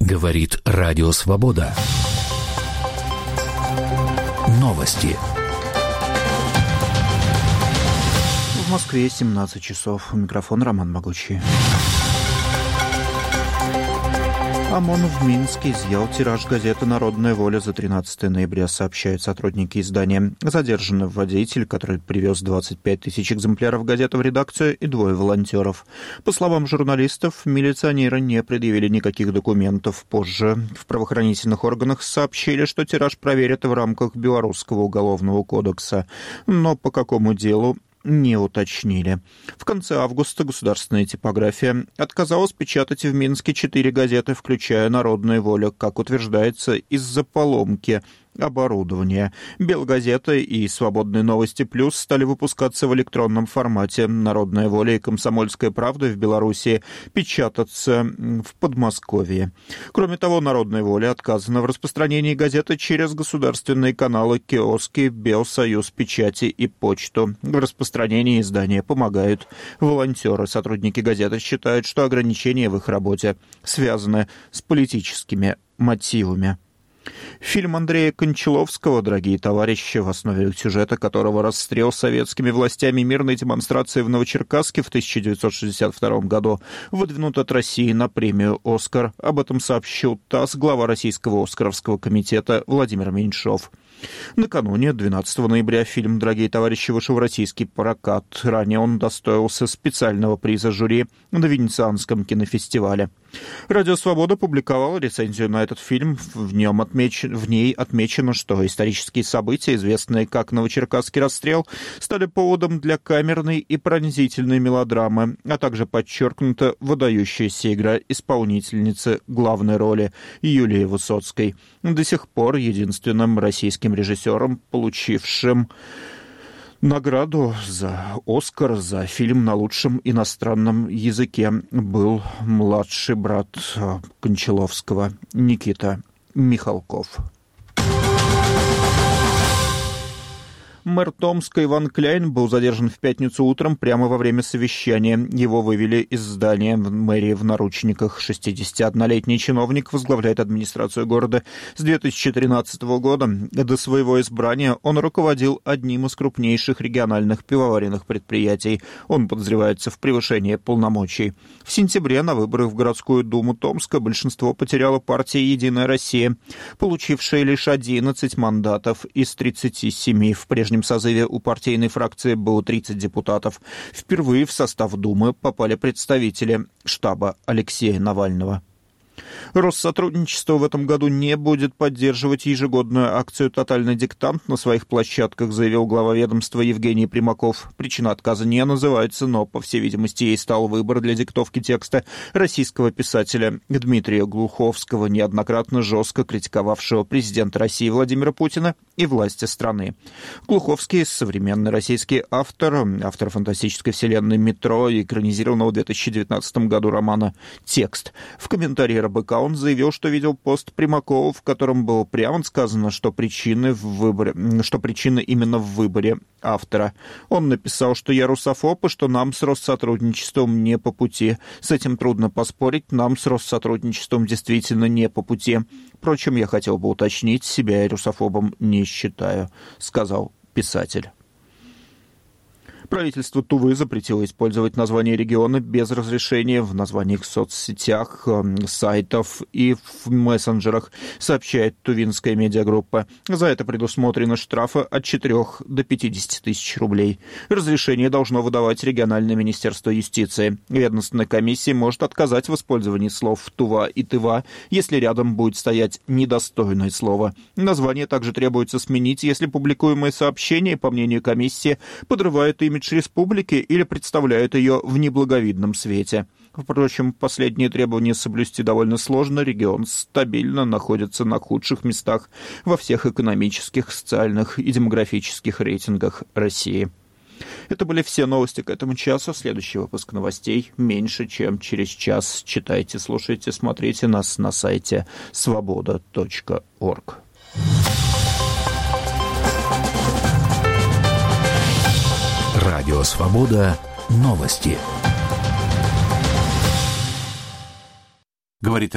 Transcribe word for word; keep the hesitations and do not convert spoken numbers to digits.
Говорит Радио Свобода. Новости. В Москве семнадцать часов. Микрофон Роман Могучий. ОМОН в Минске изъял тираж газеты «Народная воля» за тринадцатое ноября, сообщают сотрудники издания. Задержаны водитель, который привез двадцать пять тысяч экземпляров газеты в редакцию, и двое волонтеров. По словам журналистов, милиционеры не предъявили никаких документов. Позже в правоохранительных органах сообщили, что тираж проверят в рамках Белорусского уголовного кодекса. Но по какому делу не уточнили. В конце августа государственная типография отказалась печатать в Минске четыре газеты, включая «Народная воля», как утверждается, из-за поломки оборудования. «Белгазета» и «Свободные новости плюс» стали выпускаться в электронном формате. «Народная воля» и «Комсомольская правда» в Беларуси печататься в Подмосковье. Кроме того, «Народная воля» отказана в распространении газеты через государственные каналы, киоски, Белсоюз печати и почту. В распространении издания помогают волонтеры. Сотрудники газеты считают, что ограничения в их работе связаны с политическими мотивами. Фильм Андрея Кончаловского «Дорогие товарищи», в основе сюжета которого расстрел советскими властями мирной демонстрации в Новочеркасске в тысяча девятьсот шестьдесят втором году, выдвинут от России на премию «Оскар». Об этом сообщил ТАСС глава Российского Оскаровского комитета Владимир Меньшов. Накануне, двенадцатого ноября, фильм «Дорогие товарищи» вышел в российский прокат. Ранее он удостоился специального приза жюри на Венецианском кинофестивале. Радио «Свобода» публиковало рецензию на этот фильм. В, нем отмеч... в ней отмечено, что исторические события, известные как Новочеркасский расстрел, стали поводом для камерной и пронзительной мелодрамы, а также подчеркнута выдающаяся игра исполнительницы главной роли Юлии Высоцкой. До сих пор единственным российским режиссером, получившим награду за «Оскар» за фильм на лучшем иностранном языке, был младший брат Кончаловского Никита Михалков. Мэр Томска Иван Кляйн был задержан в пятницу утром прямо во время совещания. Его вывели из здания в мэрии в наручниках. шестидесятиоднолетний чиновник возглавляет администрацию города с две тысячи тринадцатого года. До своего избрания он руководил одним из крупнейших региональных пивоваренных предприятий. Он подозревается в превышении полномочий. В сентябре на выборах в городскую думу Томска большинство потеряла партия «Единая Россия», получившая лишь одиннадцать мандатов из тридцати семи. В прежнем В созыве у партийной фракции было тридцать депутатов. Впервые в состав Думы попали представители штаба Алексея Навального. Россотрудничество в этом году не будет поддерживать ежегодную акцию «Тотальный диктант» на своих площадках, заявил глава ведомства Евгений Примаков. Причина отказа не называется, но, по всей видимости, ей стал выбор для диктовки текста российского писателя Дмитрия Глуховского, неоднократно жестко критиковавшего президента России Владимира Путина и власти страны. Глуховский — современный российский автор, автор фантастической вселенной «Метро» и экранизированного в две тысячи девятнадцатом году романа «Текст». В комментарии РБК он заявил, что видел пост Примакова, в котором было прямо сказано, что причины в выборе, что причина именно в выборе автора. Он написал, что я русофоб и что нам с Россотрудничеством не по пути. С этим трудно поспорить, нам с Россотрудничеством действительно не по пути. Впрочем, я хотел бы уточнить, себя я русофобом не считаю, сказал писатель. Правительство Тувы запретило использовать название региона без разрешения в названиях соцсетях, сайтов и в мессенджерах, сообщает тувинская медиагруппа. За это предусмотрены штрафы от четырёх до пятидесяти тысяч рублей. Разрешение должно выдавать региональное министерство юстиции. Ведомственная комиссия может отказать в использовании слов «Тува» и «Тыва», если рядом будет стоять недостойное слово. Название также требуется сменить, если публикуемое сообщение, по мнению комиссии, подрывает имя республики или представляют ее в неблаговидном свете. Впрочем, последние требования соблюсти довольно сложно. Регион стабильно находится на худших местах во всех экономических, социальных и демографических рейтингах России. Это были все новости к этому часу. Следующий выпуск новостей меньше, чем через час. Читайте, слушайте, смотрите нас на сайте свобода точка орг. Радио «Свобода». Новости. Говорит